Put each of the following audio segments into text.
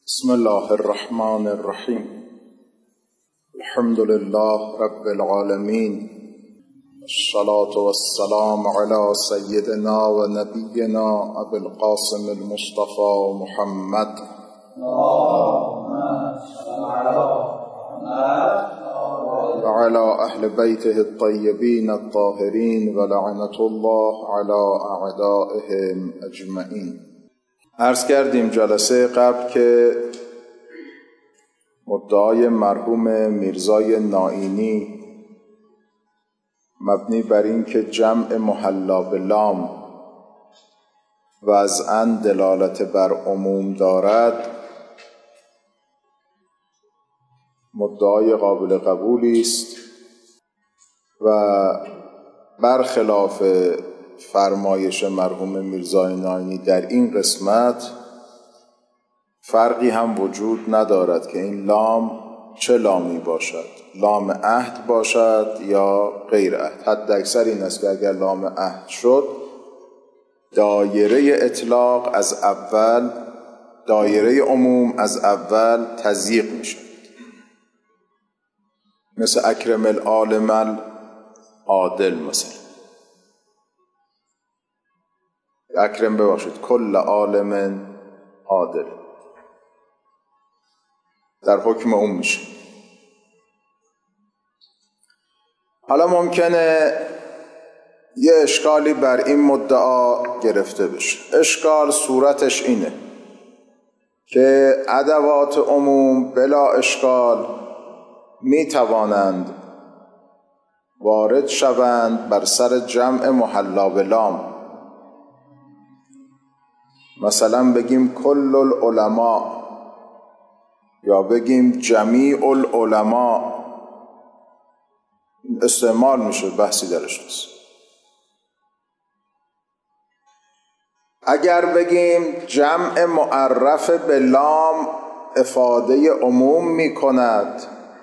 بسم الله الرحمن الرحیم. الحمد لله رب العالمین، الصلاة والسلام على سیدنا و نبینا ابی القاسم المصطفى محمد و على اهل بیته الطیبین الطاهرین و لعنة الله على اعدائهم اجمعین. عرض کردیم جلسه قبل که مدعای مرحوم میرزای نائینی مبنی بر این که جمع محلا به لام وضعاً دلالت بر عموم دارد مدعای قابل قبولی است و برخلاف فرمایش مرحوم میرزای نائینی در این قسمت فرقی هم وجود ندارد که این لام چه لامی باشد، لام عهد باشد یا غیر عهد. حد اکثر این است که اگر لام عهد شد دایره اطلاق از اول، دایره عموم از اول تضییق می شود، مثل اکرم العالم العادل، مثلا اکرم ببخشید کل عالم عادل در حکم اون میشه. حالا ممکنه یه اشکالی بر این مدعا گرفته بشه. اشکال صورتش اینه که ادوات عموم بلا اشکال می توانند وارد شوند بر سر جمع محلا به لام. مثلا بگیم کل العلماء یا بگیم جمیع العلماء، استعمال میشه، بحثی درش نیست. اگر بگیم جمع معرف به لام افاده عموم میکند،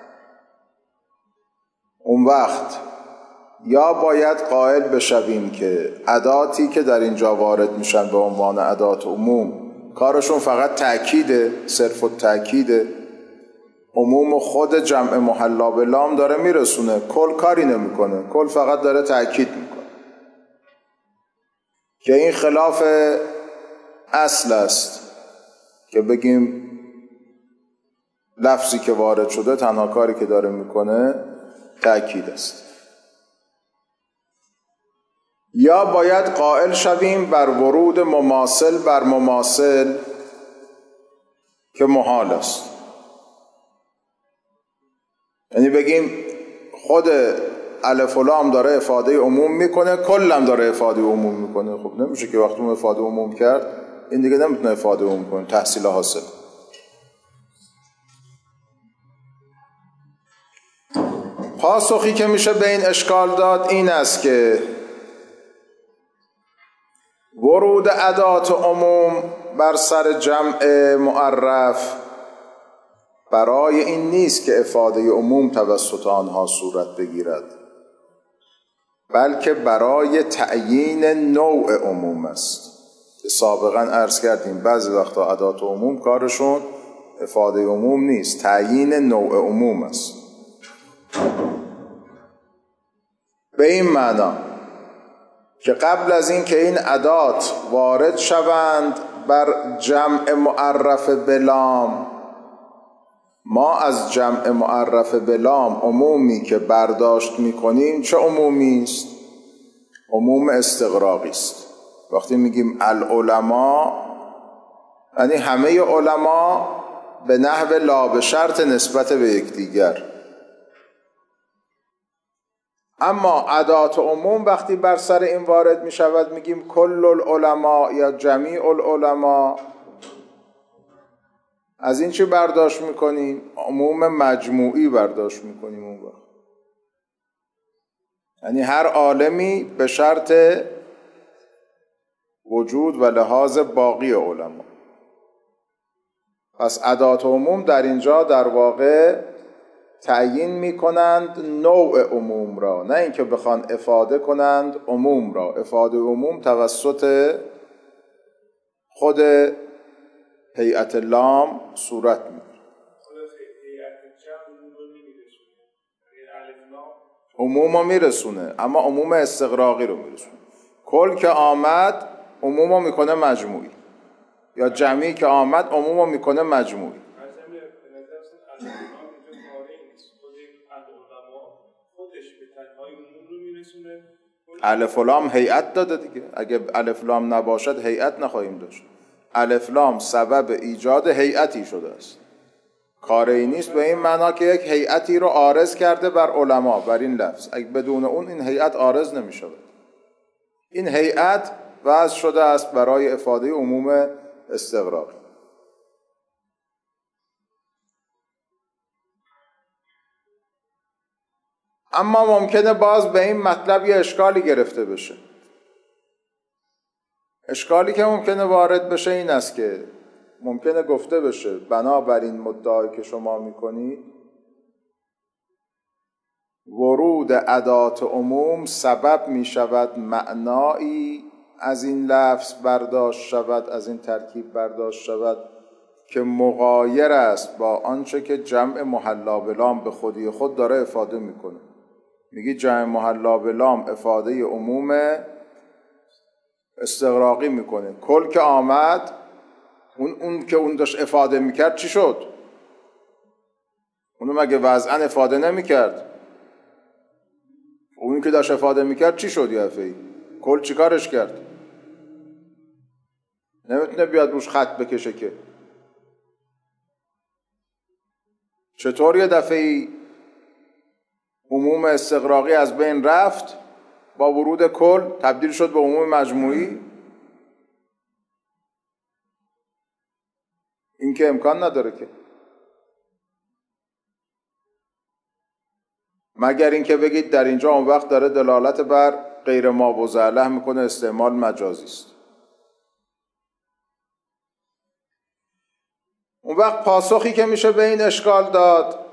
اون وقت یا باید قائل بشویم که اداتی که در اینجا وارد میشن به عنوان ادات عموم کارشون فقط تأکیده، صرف التأکیده، عموم خود جمع محلا به لام داره میرسونه، کل کاری نمیکنه، کل فقط داره تأکید میکنه، که این خلاف اصل است که بگیم لفظی که وارد شده تنها کاری که داره میکنه تأکید است. یا باید قائل شویم بر ورود مماثل بر مماثل که محال است، یعنی بگیم خود الف و لام داره افاده عموم میکنه، کلم داره افاده عموم میکنه. خب نمیشه که وقتی اون افاده عموم کرد این دیگه نمیتونه افاده عموم کنه، تحصیل حاصل. پاسخی که میشه به این اشکال داد این است که ورود ادات عموم بر سر جمع معرف برای این نیست که افاده عموم توسط آنها صورت بگیرد، بلکه برای تعیین نوع عموم است. سابقا عرض کردیم بعضی وقتا ادات عموم کارشون افاده عموم نیست، تعیین نوع عموم است. به این معنا که قبل از این که این ادات وارد شوند بر جمع معرف به لام، ما از جمع معرف به لام عمومی که برداشت میکنیم چه عمومی است؟ عموم استغراقی است. وقتی میگیم العلماء یعنی همه علما به نحو لا به شرط نسبت به یکدیگر. اما ادات عموم وقتی بر سر این وارد می شود میگیم کل العلماء یا جمیع العلماء، از این چی برداشت میکنیم؟ عموم مجموعی برداشت میکنیم اون وقت، یعنی هر عالمی به شرط وجود و لحاظ باقی علما. پس ادات عموم در اینجا در واقع تعیین میکنند نوع عموم را، نه اینکه بخوان افاده کنند عموم را. افاده عموم توسط خود هیئت لام صورت میگیره. عموم رو میرسونه اما عموم استغراقی رو میرسونه. کل که آمد عموم رو میکنه مجموعی، یا جمعی که آمد عموم رو میکنه مجموعی. الف و لام هیئت داده دیگه، اگه الف لام نباشد هیئت نخواهیم داشت. الف لام سبب ایجاد هیئتی شده است. کاری نیست به این معنا که یک هیئتی رو عارض کرده بر علما، بر این لفظ. اگه بدون اون این هیئت عارض نمی شود. این هیئت وضع شده است برای افاده عموم استغراق. اما ممکنه باز به این مطلب یه اشکالی گرفته بشه. اشکالی که ممکنه وارد بشه این است که ممکنه گفته بشه بنابراین مدعایی که شما میکنید ورود ادات عموم سبب میشود معنایی از این لفظ برداشت شود، از این ترکیب برداشت شود که مغایر است با آنچه که جمع محلا به لام به خودی خود داره افاده میکنه. میگی جمع محلا به لام افاده عموم استغراقی میکنه. کل که آمد اون که اون داشت افاده میکرد چی شد؟ اونو مگه وضعا افاده نمیکرد؟ اونی که داشت افاده میکرد چی شد؟ یه دفعه‌ای کل چی کارش کرد؟ نمیتونه بیاد روش خط بکشه که. چطور یه دفعه‌ای عموم استغراقی از بین رفت با ورود کل تبدیل شد به عموم مجموعی؟ این که امکان نداره که، مگر اینکه بگید در اینجا اون وقت داره دلالت بر غیر ما وضعله میکنه، استعمال مجازی است. اون وقت پاسخی که میشه به این اشکال داد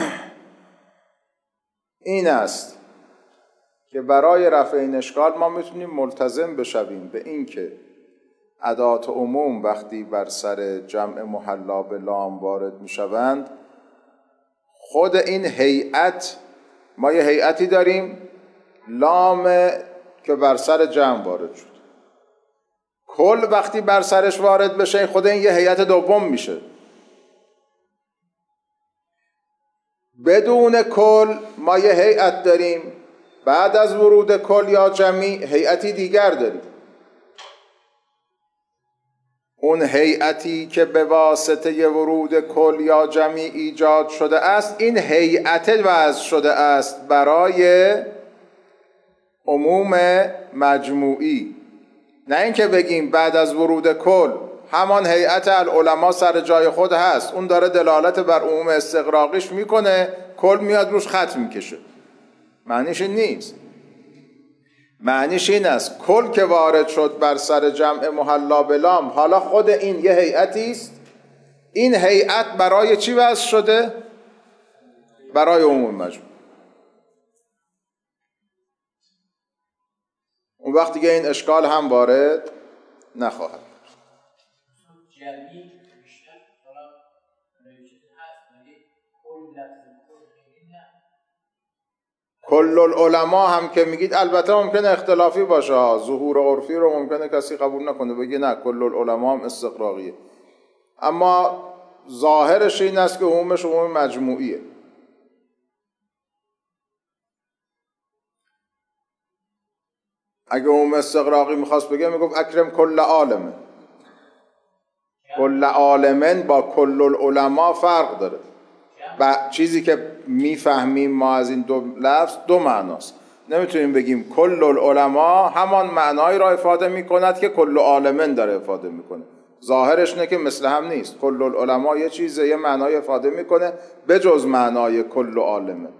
این است که برای رفع این اشکال ما میتونیم ملتزم بشویم به این که ادات عموم وقتی بر سر جمع محلا به لام وارد میشوند، خود این هیئت، ما یه هیئتی داریم لام که بر سر جمع وارد شد، کل وقتی بر سرش وارد بشه خود این یه هیئت دوم میشه. بدون کل ما یه هیئت داریم، بعد از ورود کل یا جمعی هیئتی دیگر داریم. اون هیئتی که به واسطه ورود کل یا جمعی ایجاد شده است، این هیئت وضع شده است برای عموم مجموعی. نه اینکه بگیم بعد از ورود کل همان هیئت العلماء سر جای خود هست، اون داره دلالت بر عموم استغراقیش میکنه، کل میاد روش خط میکشه. معنیش این نیست. معنیش این است کل که وارد شد بر سر جمع محلا به لام، حالا خود این یه هیئتی است. این هیئت برای چی وضع شده؟ برای عموم مجموع. اون وقت دیگه این اشکال هم وارد نخواهد. کل العلماء هم که میگید البته ممکنه اختلافی باشه، ظهور عرفی رو ممکنه کسی قبول نکنه، بگه نه کل العلماء هم استغراقیه، اما ظاهرش این است که عمومش عموم مجموعیه. اگه عموم استغراقی میخواست بگه میگفت اکرم کل عالمه. کل عالمن با کل العلماء فرق داره. و چیزی که میفهمیم ما از این دو لفظ دو معناست. نمیتونیم بگیم کل العلماء همان معنایی را افاده میکند که کل عالمن داره افاده میکنه. ظاهرش نه که مثل هم نیست. کل العلماء یه چیزه، یه معنای افاده میکنه به جز معنای کل عالمن.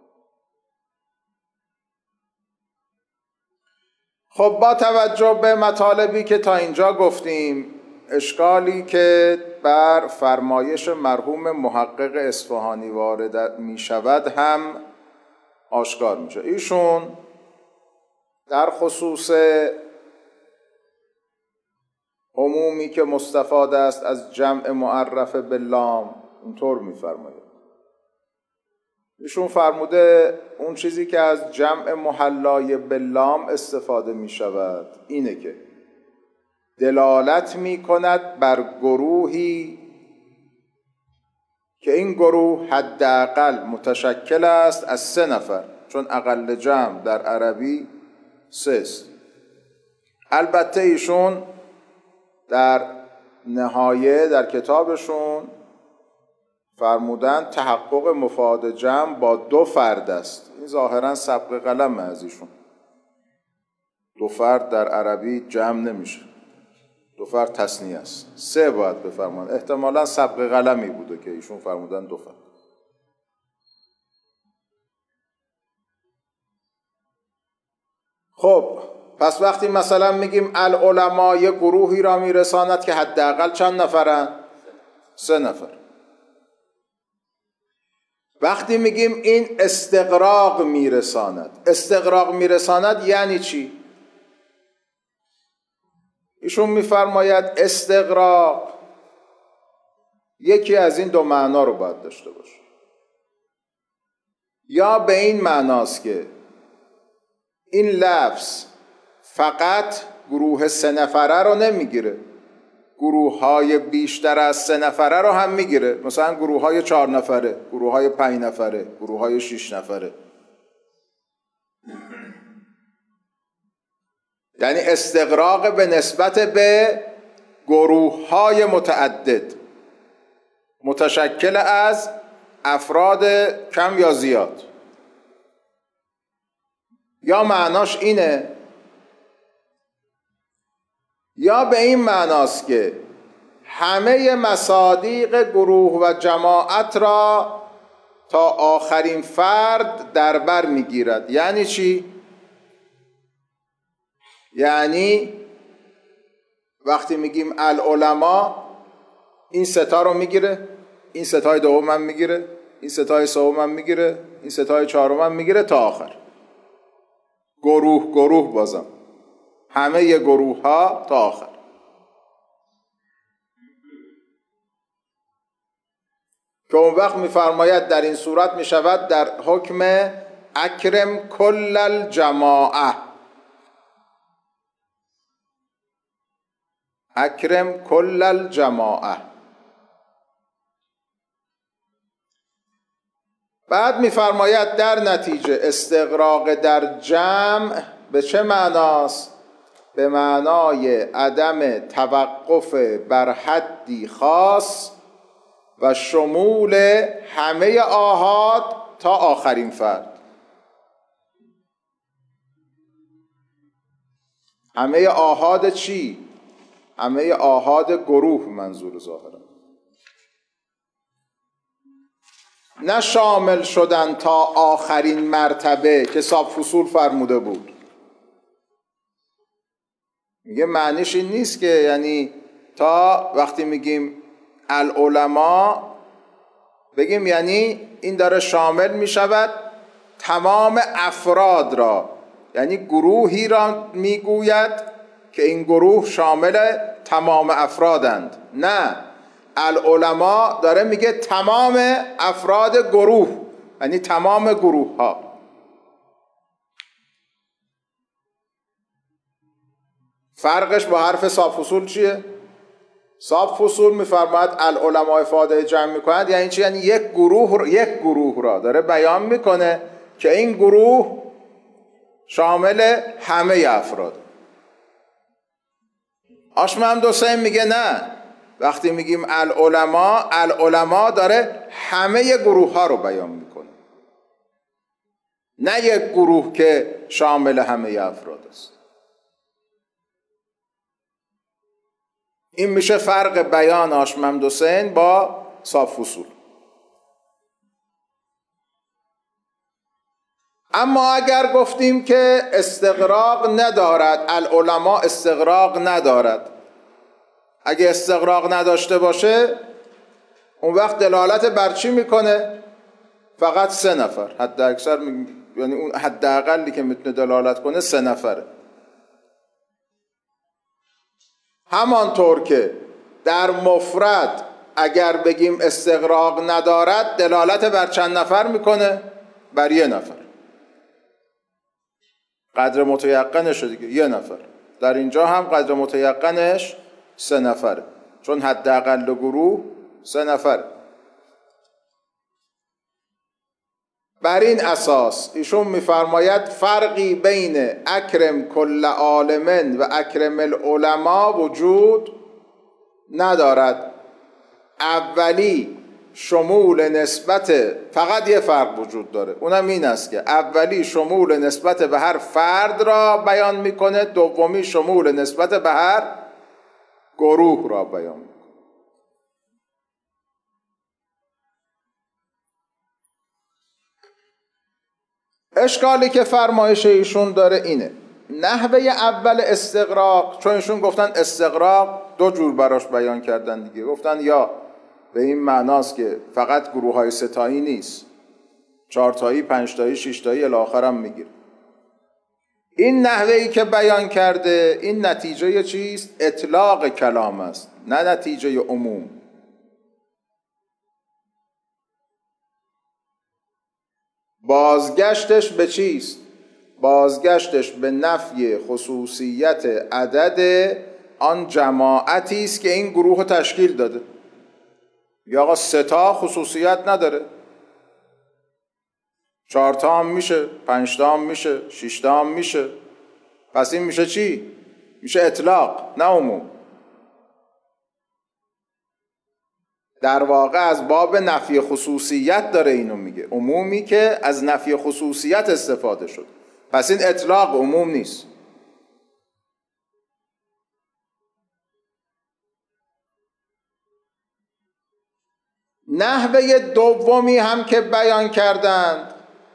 خب با توجه به مطالبی که تا اینجا گفتیم، اشکالی که بر فرمایش مرحوم محقق اصفهانی وارد می شود هم آشکار می شود. ایشون در خصوص عمومی که مستفاد است از جمع معرف به لام، اینطور میفرماید. ایشون فرموده اون چیزی که از جمع محلای به لام استفاده می شود اینه که دلالت می کند بر گروهی که این گروه حداقل متشکل است از 3 نفر، چون اقل جمع در عربی 3 است. البته ایشون در نهایه در کتابشون فرمودن تحقق مفاد جمع با 2 فرد است. این ظاهرا سبق قلم از ایشون. 2 فرد در عربی جمع نمیشه، 2 فرد تثنیه است، 3 باید بفرمان. احتمالا سبق قلمی بوده که ایشون فرمودن 2 فرد. خب پس وقتی مثلا میگیم العلماء یه گروهی را میرساند که حداقل چند نفرن؟ 3 نفر. وقتی میگیم این استغراق میرساند، استغراق میرساند یعنی چی؟ ایشون میفرماید استغراق یکی از این 2 معنا رو باید داشته باشه. یا به این معناست که این لفظ فقط گروه 3 نفره رو نمیگیره، گروه های بیشتر از 3 نفره رو هم میگیره. مثلا گروه های 4 نفره، گروه های 5 نفره، گروه های 6 نفره. یعنی استغراق به نسبت به گروه های متعدد متشکل از افراد کم یا زیاد. یا معناش اینه، یا به این معناست که همه مصادیق گروه و جماعت را تا آخرین فرد در بر میگیرد. یعنی چی؟ یعنی وقتی میگیم العلماء این 3 تا رو میگیره، این 3 تای دوم هم میگیره، این 3 تای سوم هم میگیره، این 3 تای چهارم هم میگیره تا آخر. گروه بازم همه گروه ها تا آخر. که اون وقت میفرماید در این صورت میشود در حکم اکرم کل الجماعه، اکرم کل الجماعه. بعد میفرماید در نتیجه استغراق در جمع به چه معناست؟ به معنای عدم توقف بر حدی خاص و شمول همه آحاد تا آخرین فرد. همه آحاد چی؟ همه آحاد گروه منظور ظاهرا. نه شامل شدن تا آخرین مرتبه که صاحب فصول فرموده بود. میگه معنیش این نیست که یعنی تا وقتی میگیم العلماء بگیم یعنی این داره شامل میشود تمام افراد را، یعنی گروهی را میگوید که این گروه شامل تمام افرادند. نه، العلماء داره میگه تمام افراد گروه، یعنی تمام گروه ها. فرقش با حرف صاحب فصول چیه؟ صاحب فصول میفرماید العلماء افاده جمع میکنند، یعنی چی؟ یعنی یک گروه را داره بیان میکنه که این گروه شامل همه افراد. آشمهمد حسین میگه نه، وقتی میگیم العلماء داره همه گروه ها رو بیان میکنه، نه یک گروه که شامل همه افراد است. این میشه فرق بیان آشمهمد حسین با صاحب فصول. اما اگر گفتیم که استغراق ندارد، العلماء استغراق ندارد، اگه استغراق نداشته باشه اون وقت دلالت بر چی میکنه؟ فقط 3 نفر حد اکثر، یعنی اون حداقلی که میتونه دلالت کنه 3 نفره. همانطور که در مفرد اگر بگیم استغراق ندارد دلالت بر چند نفر میکنه؟ بر یه نفر. قدر متیقنش دیگه یه نفر. در اینجا هم قدر متیقنش 3 نفره، چون حداقل گروه 3 نفره. بر این اساس ایشون میفرماید فرقی بین اکرم کل عالم و اکرم العلماء وجود ندارد. اولی شمول نسبت، فقط یه فرق وجود داره، اونم این است که اولی شمول نسبت به هر فرد را بیان میکنه، دومی شمول نسبت به هر گروه را بیان میکنه. اشکالی که فرمایش ایشون داره اینه، نحوه اول استغراق، چون ایشون گفتن استغراق 2 جور براش بیان کردن دیگه، گفتن یا به این معناست که فقط گروه های 3 تایی نیست، 4 تایی، 5 تایی، 6 تایی الی آخر هم میگیره. این نحوهی که بیان کرده این نتیجه چیست؟ اطلاق کلام است، نه نتیجه عموم. بازگشتش به چیست؟ بازگشتش به نفی خصوصیت عدد آن جماعتی است که این گروه رو تشکیل داده. یا آقا 3 تا خصوصیت نداره، 4 تا هم میشه، 5 تا هم میشه، 6 تا هم میشه. پس این میشه چی؟ میشه اطلاق نه عموم. در واقع از باب نفی خصوصیت داره اینو میگه، عمومی که از نفی خصوصیت استفاده شد. پس این اطلاق عموم نیست. نحوه دومی هم که بیان کردند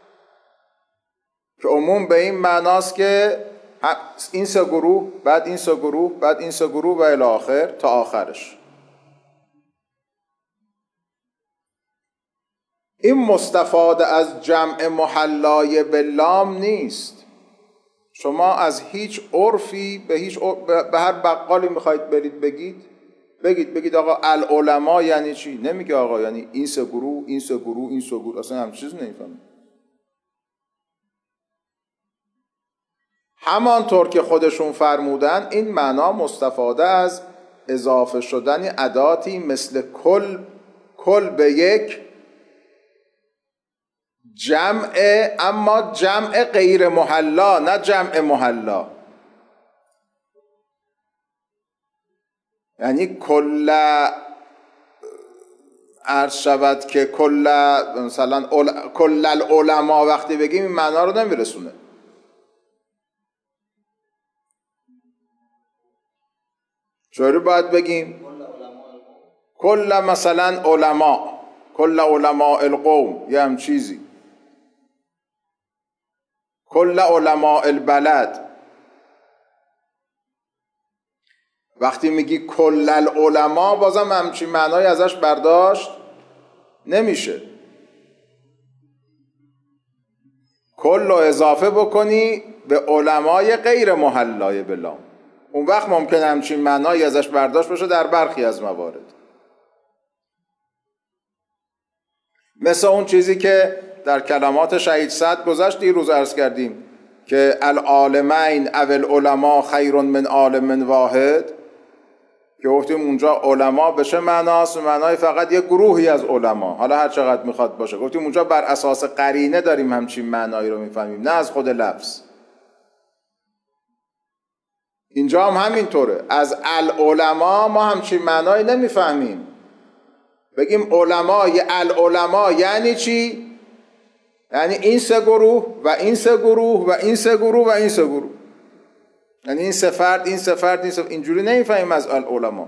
که عموم به این معناست که این 3 گروه، بعد این 3 گروه، بعد این 3 گروه و الی آخر تا آخرش. این مستفاده از جمع محلای به لام نیست. شما از هیچ عرفی به هر بقالی میخواید برید بگید آقا العلماء یعنی چی؟ نمیگه آقا یعنی این 3 گروه، این 3 گروه، این 3 گروه، اصلا هم چیز نمیفهمه. همانطور که خودشون فرمودن این معنا مستفاده از اضافه شدن اداتی مثل کل به یک جمع، اما جمع غیر محلا نه جمع محلا. یعنی کل عرض شود که مثلا کل العلماء وقتی بگیم این معنا رو نمیرسونه. چطوری باید بگیم؟ کل مثلا علماء، کل علماء القوم، یه هم چیزی، کل علماء البلد. وقتی میگی کل العلماء بازم همچین معنای ازش برداشت نمیشه. کل رو اضافه بکنی به علمای غیر محلای بلام، اون وقت ممکن همچین معنایی ازش برداشت بشه در برخی از موارد. مثل اون چیزی که در کلمات شهید سعد گذشت دیروز عرض کردیم که العالمین او العلماء خیر من عالم واحد، که گفتیم اونجا علما به چه معناست؟ معنای فقط یک گروهی از علما، حالا هر چقدر میخواد باشه. گفتیم اونجا بر اساس قرینه داریم همچین معنایی رو میفهمیم، نه از خود لفظ. اینجا هم همینطوره، از العلماء ما همچین معنایی نمیفهمیم. بگیم علمای العلماء یعنی چی؟ یعنی این 3 گروه و این 3 گروه و این 3 گروه و این 3 گروه، یعنی این 3 فرد، این 3 فرد، این 3 فرد. اینجوری نمیفهمیم از العلماء.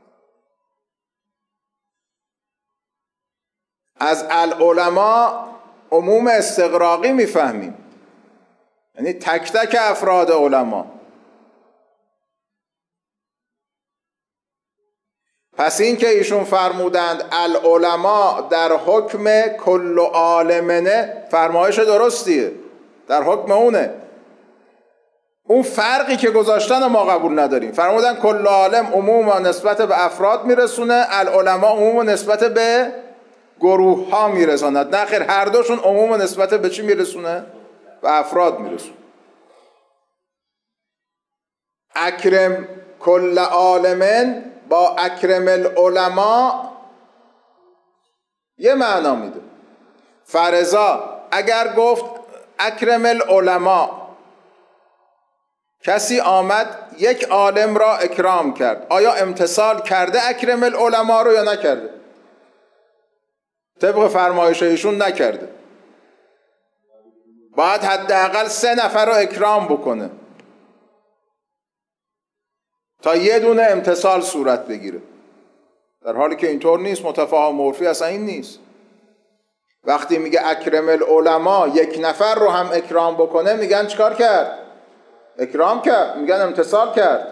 از العلماء عموم استغراقی میفهمیم، یعنی تک تک افراد علما. پس این که ایشون فرمودند العلماء در حکم کل عالمنه، فرمایش درستیه، در حکم اونه. اون فرقی که گذاشتن ما قبول نداریم. فرمودن کل عالم عموم نسبت به افراد میرسونه، العلماء عموم نسبت به گروه ها میرساند. نه خیر، هر دوشون عموم نسبت به چی میرسونه؟ به افراد میرسونه. اکرم کل عالمن با اکرم العلماء یه معنا میده. فرضا اگر گفت اکرم العلماء، کسی آمد یک عالم را اکرام کرد، آیا امتثال کرده اکرم العلماء رو یا نکرده؟ طبق فرمایش ایشون نکرده. باید حداقل 3 نفر رو اکرام بکنه تا یه دونه امتثال صورت بگیره، در حالی که اینطور نیست. متفاهم عرفی اصلا این نیست. وقتی میگه اکرم العلماء 1 نفر رو هم اکرام بکنه، میگن چیکار کرد؟ اکرام کرد، میگن امتثال کرد.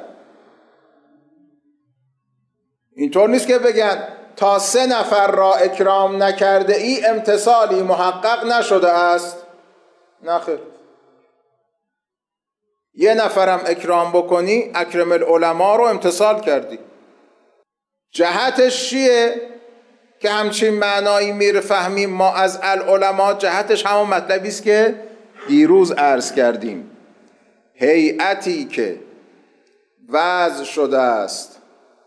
اینطور نیست که بگن تا 3 نفر را اکرام نکرده ای امتثالی محقق نشده است. نه خیر، 1 نفرم اکرام بکنی اکرم العلماء رو امتثال کردی. جهتش چیه که همچین معنایی میره فهمیم ما از العلماء؟ جهتش همون مطلبی است که دیروز عرض کردیم. هیئتی که وضع شده است،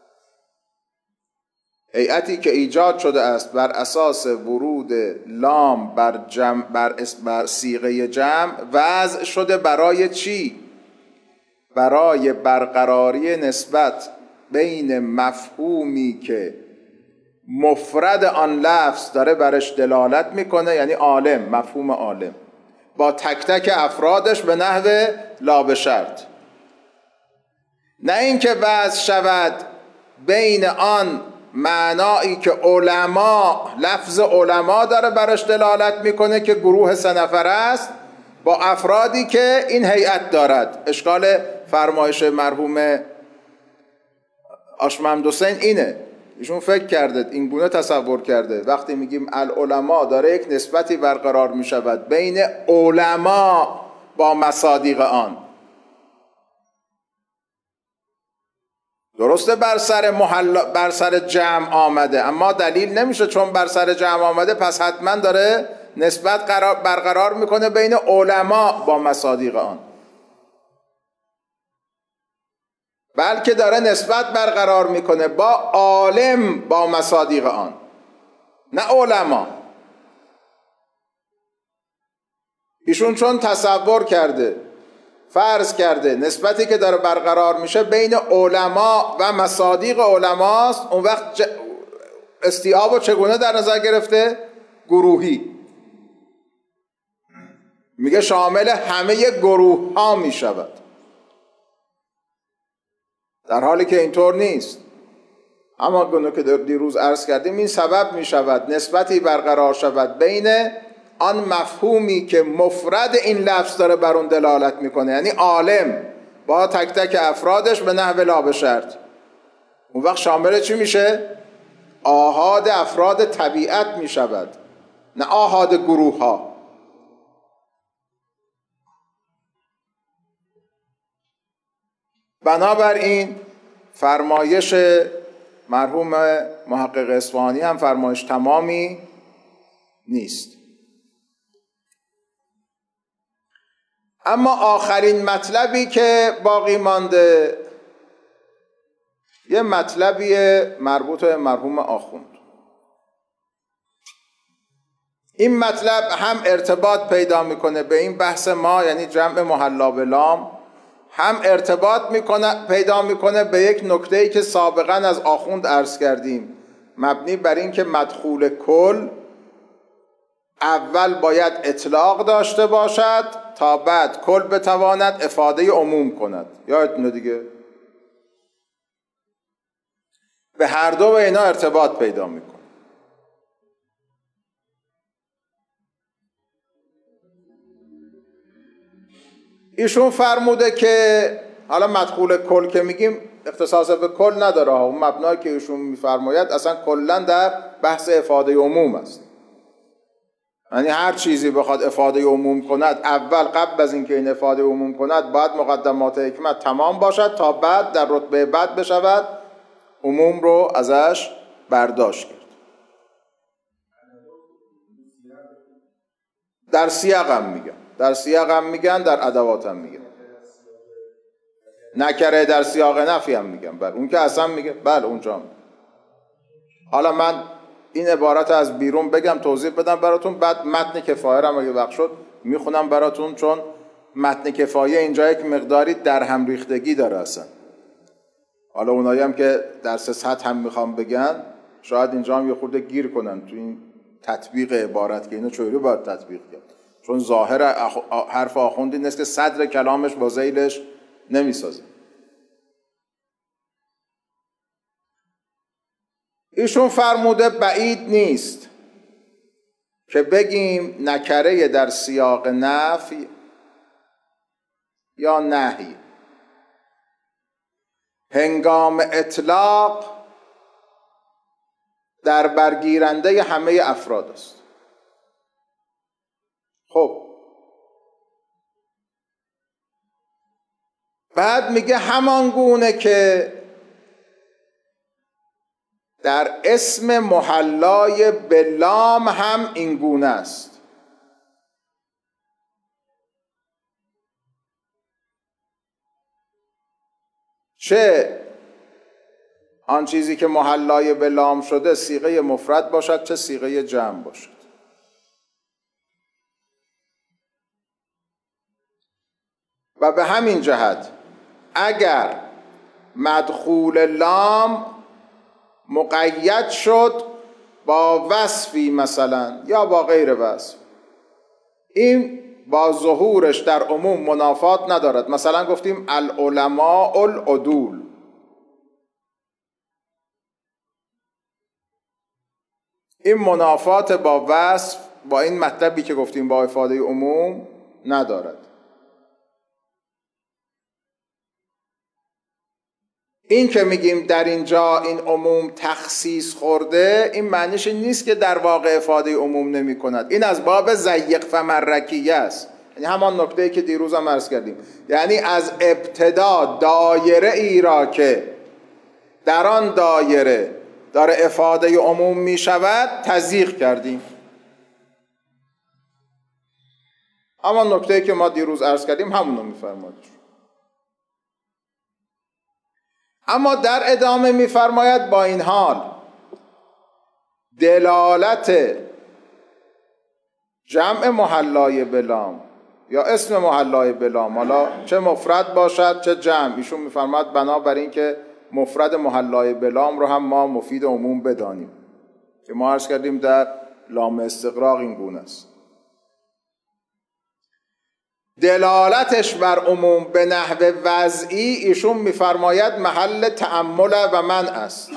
هیئتی که ایجاد شده است بر اساس ورود لام بر صیغه جمع، وضع شده برای چی؟ برای برقراری نسبت بین مفهومی که مفرد آن لفظ داره برش دلالت میکنه، یعنی عالم، مفهوم عالم، با تک تک افرادش به نحو لا به شرط. نه اینکه وضع شود بین آن معنایی که علما، لفظ علما داره برش دلالت میکنه که گروه 3 نفر است، با افرادی که این هیئت دارد. اشکال فرمایش مرحوم آشممد حسین اینه، ایشون فکر کرده، این گونه تصور کرده وقتی میگیم العلماء داره یک نسبتی برقرار میشود بین علما با مصادیق آن. درسته بر سر جمع آمده، اما دلیل نمیشه چون بر سر جمع آمده پس حتما داره نسبت برقرار میکنه بین علما با مصادیق آن، بلکه داره نسبت برقرار میکنه با عالم با مصادیق آن، نه علما. ایشون چون تصور کرده، فرض کرده نسبتی که داره برقرار میشه بین علما و مصادیق علماست، اون وقت استیعاب رو چگونه در نظر گرفته؟ گروهی. میگه شامل همه گروه ها میشود، در حالی که اینطور نیست. اما گونه که دیروز عرض کردیم این سبب میشود نسبتی برقرار شود بین آن مفهومی که مفرد این لفظ داره بر اون دلالت میکنه، یعنی عالم با تک تک افرادش به نحو لا به شرط. اون وقت شامل چی میشه؟ آحاد افراد طبیعت میشود، نه آحاد گروه ها. بنابراین فرمایش مرحوم محقق اصفهانی هم فرمایش تمامی نیست. اما آخرین مطلبی که باقی مانده یه مطلبی مربوط به مرحوم آخوند. این مطلب هم ارتباط پیدا میکنه به این بحث ما، یعنی جمع محلا به لام، هم ارتباط پیدا میکنه به یک نکته‌ای که سابقا از آخوند عرض کردیم، مبنی بر این که مدخول کل اول باید اطلاق داشته باشد تا بعد کل بتواند افاده عموم کند. یادتونه دیگه؟ به هر دو اینا ارتباط پیدا میکنه. ایشون فرموده که حالا مدخول کل که میگیم اختصاص به کل نداره، اون مبنایی که ایشون میفرماید اصلا کلا در بحث افاده عموم است. یعنی هر چیزی بخواد افاده عموم کند، اول قبل از اینکه این افاده عموم کند باید مقدمات حکمت تمام باشد تا بعد در رتبه بعد بشود عموم رو ازش برداشت کرد. در سیاق هم میگن، در ادوات هم میگن. نکره در سیاق نفی هم میگن. بله اون که اصلا میگه، بله اونجا هم. حالا من این عبارت از بیرون بگم توضیح بدم براتون، بعد متن کفایه هم اگه وقت شد میخونم براتون، چون متن کفایه اینجا یک مقداری در هم ریختگی داره اصلا. حالا اونایی هم که درس سطح هم میخوام بگن شاید اینجا هم یه خورده گیر کنن تو این تطبیق عبارت که اینو چجوری باید تطبیق کرد، چون ظاهر حرف آخوندی نیست که صدر کلامش با ذیلش نمیسازه. ایشون فرموده بعید نیست که بگیم نکره در سیاق نفی یا نهی هنگام اطلاق در برگیرنده همه افراد است. خب بعد میگه همان گونه که در اسم محلای بلام هم این گونه است. چه آن چیزی که محلای بلام شده صیغه مفرد باشد چه صیغه جمع باشد. و به همین جهت اگر مدخول لام مقید شد با وصفی مثلا یا با غیر وصف، این با ظهورش در عموم منافات ندارد. مثلا گفتیم العلماء العدول، این منافات با وصف با این مطلبی که گفتیم با افاده عموم ندارد. این که میگیم در اینجا این عموم تخصیص خورده، این معنیش نیست که در واقع افاده عموم نمی کند. این از باب ضیق فمرکیه است. یعنی همان نکته‌ای که دیروز هم عرض کردیم، یعنی از ابتدا دایره ای را که در آن دایره داره افاده عموم می شود تضییق کردیم. همان نکته‌ای که ما دیروز عرض کردیم همونو می‌فرماید. اما در ادامه می‌فرماید با این حال دلالت جمع محلای بلام یا اسم محلای بلام، حالا چه مفرد باشد چه جمع، ایشون می‌فرماید بنابراین که مفرد محلای بلام رو هم ما مفید عموم بدانیم که ما عرض کردیم در لام استغراق این گونه است. دلالتش بر عموم به نحو وضعی ایشون می‌فرماید محل تأمل و منع است،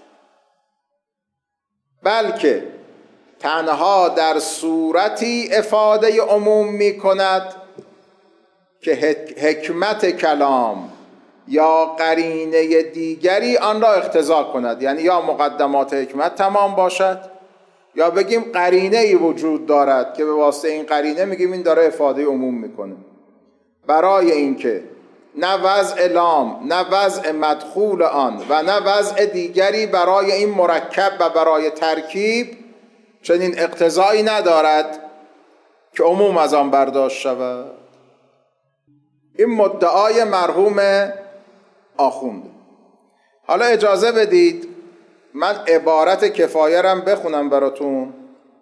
بلکه تنها در صورتی افاده عموم می‌کند که حکمت کلام یا قرینه دیگری آن را اقتضا کند. یعنی یا مقدمات حکمت تمام باشد یا بگیم قرینه ای وجود دارد که به واسطه این قرینه میگیم این داره افاده عموم میکنه، برای اینکه نه وضع لام نه وضع مدخول آن و نه وضع دیگری برای این مرکب و برای ترکیب چنین اقتضایی ندارد که عموم از آن برداشت شود. این مدعای مرحوم آخونده. حالا اجازه بدید من عبارت کفایه رم بخونم براتون.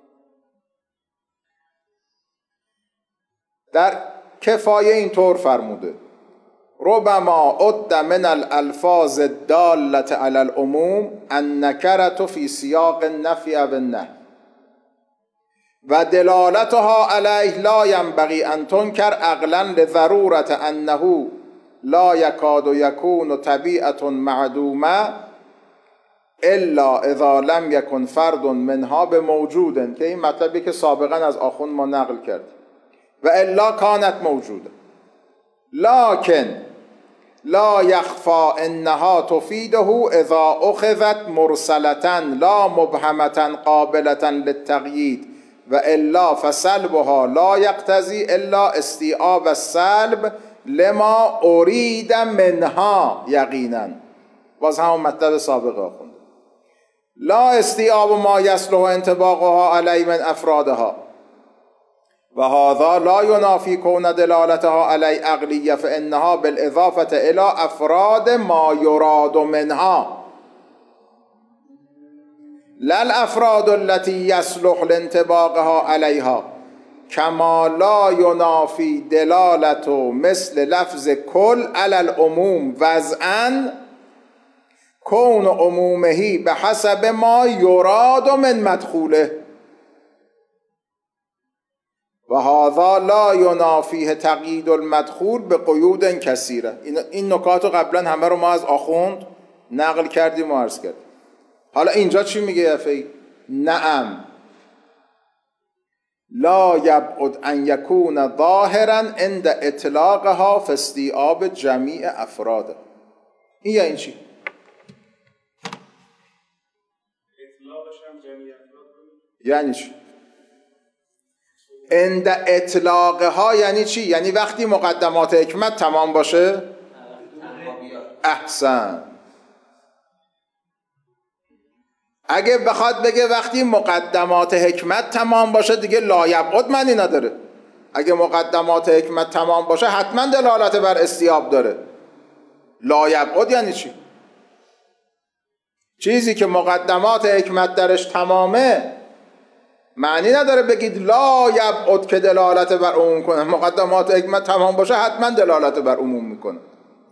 در کفایه اینطور فرموده: ربما عد من الالفاظ الدالة علی العموم النکرة فی سیاق النفی او النهی و دلالتها علیه لا ینبغی ان تنکر عقلا لضرورة انه لا یکاد یکون طبیعة معدومه الا اذا لم یکن فرد منها بموجود، که این مطلبی که سابقا از آخوند ما نقل کرد، و الا کانت موجوده لکن لا یخفا انها تفیده اذا اخذت مرسلة لا مبهمة قابلة للتقیید و الا فسلبها لا یقتضی الا استیعاب السلب لما ارید منها یقینا. باز همون مطلب سابقه آخونده. لا استیعاب ما یصلح انطباقها علی من افرادها و هذا لا ینافی کون دلالتها علی عقلیه فانها بالاضافه الی افراد ما یراد منها لا الافراد التي یصلح لانطباقها علیها کما لا ینافی دلالت مثل لفظ کل علی العموم وضعا کون عمومه به حسب ما یراد من مدخوله و هذا لا ینافیه تقیید المدخول به قیود کثیره. این نکات رو قبلا همه رو ما از آخوند نقل کردیم و عرض کردیم. حالا اینجا چی میگه یفعی؟ نعم لا یبعد ان یکون ظاهرا عند اطلاقها فی استیعاب جمیع افراده. این یعنی چی؟ یعنی چی؟ عند اطلاقها یعنی چی؟ یعنی وقتی مقدمات حکمت تمام باشه؟ احسن. اگه بخواد بگه وقتی مقدمات حکمت تمام باشه دیگه لایبعد معنی نداره. اگه مقدمات حکمت تمام باشه حتما دلالت بر استیعاب داره. لایبعد یعنی چی؟ چیزی که مقدمات حکمت درش تمامه معنی نداره بگید لا یبعد که دلالت بر عموم کنه. مقدمات حکمت تمام باشه حتما دلالت بر عموم میکنه.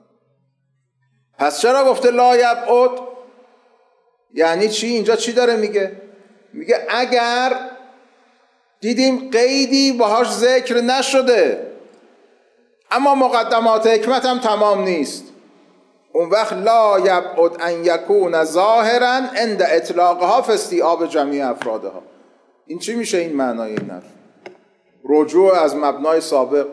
پس چرا گفته لا یبعد؟ یعنی چی؟ اینجا چی داره میگه؟ میگه اگر دیدیم قیدی باهاش ذکر نشده اما مقدمات حکمت هم تمام نیست، اون وقت لا یبعد ان یکون ظاهرا عند اطلاقها فی استیعاب جمیع افرادها. این چی میشه این معنای این حرف؟ رجوع از مبنای سابق.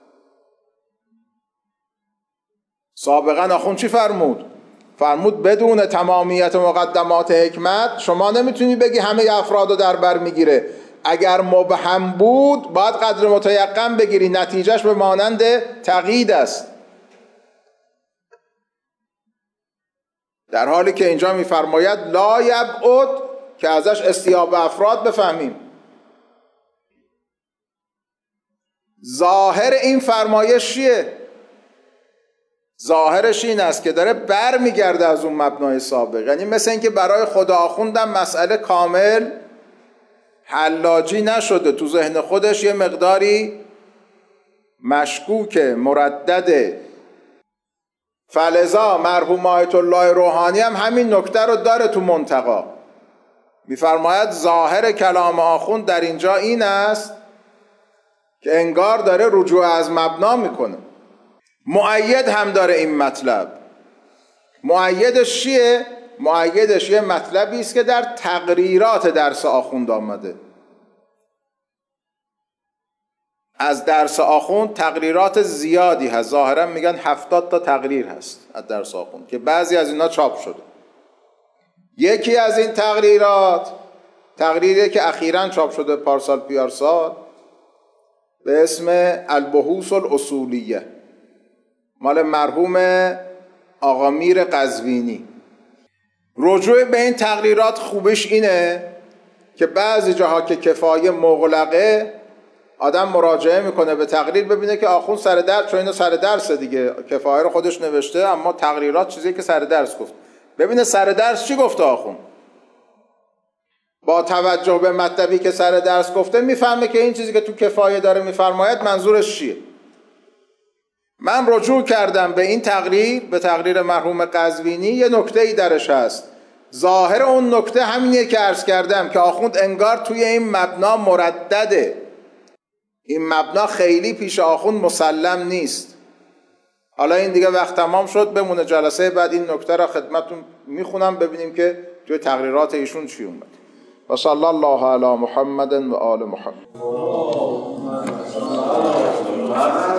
سابقا آخون چی فرمود؟ فرمود بدون تمامیت مقدمات حکمت شما نمیتونی بگی همه افرادو در بر میگیره. اگر مبهم بود باید قدر متیقن بگیری، نتیجهش به مانند تقیید است. در حالی که اینجا میفرماید لا یبعد که ازش استیعاب افراد بفهمیم. ظاهر این فرمایش چیه؟ ظاهرش این است که داره بر میگرده از اون مبنای سابق. یعنی مثل این که برای خدا آخوندم مسئله کامل حلاجی نشده، تو ذهن خودش یه مقداری مشکوک مردده. فلذا مرحوم آیت الله روحانی هم همین نکته رو داره تو منتقا. میفرماید ظاهر کلام آخوند در اینجا این است که انگار داره رجوع از مبنا میکنه. مؤید هم داره این مطلب. مؤیدش چیه؟ مؤیدش یه مطلبی است که در تقریرات درس آخوند آمده. از درس آخوند تقریرات زیادی هست. ظاهرا میگن 70 تا تقریر هست از درس آخوند که بعضی از اینا چاپ شده. یکی از این تقریرات تقریری که اخیراً چاپ شده پارسال پیارسال به اسم البحوث الاصولیه مال مرحوم آقا میر قزوینی. رجوع به این تقریرات خوبش اینه که بعضی جاها که کفایه مغلقه آدم مراجعه میکنه به تقریر ببینه که آخوند سر درس، چون اینو سر درس دیگه، کفایه رو خودش نوشته اما تقریرات چیزی که سر درس گفت، ببینه سر درس چی گفته آخوند. با توجه به مطلبی که سر درس گفته میفهمه که این چیزی که تو کفایه داره میفرماید منظورش چیه. من رجوع کردم به این تقریر، به تقریر مرحوم قزوینی. یه نکته‌ای درش هست. ظاهر اون نکته همینیه که عرض کردم که آخوند انگار توی این مبنا مردده. این مبنا خیلی پیش آخوند مسلم نیست. حالا این دیگه وقت تمام شد، بمونه جلسه بعد این نکته را خدمتتون میخونم ببینیم که توی تقریرات ایشون چی اومد. و صلی الله علی محمد و آل محمد.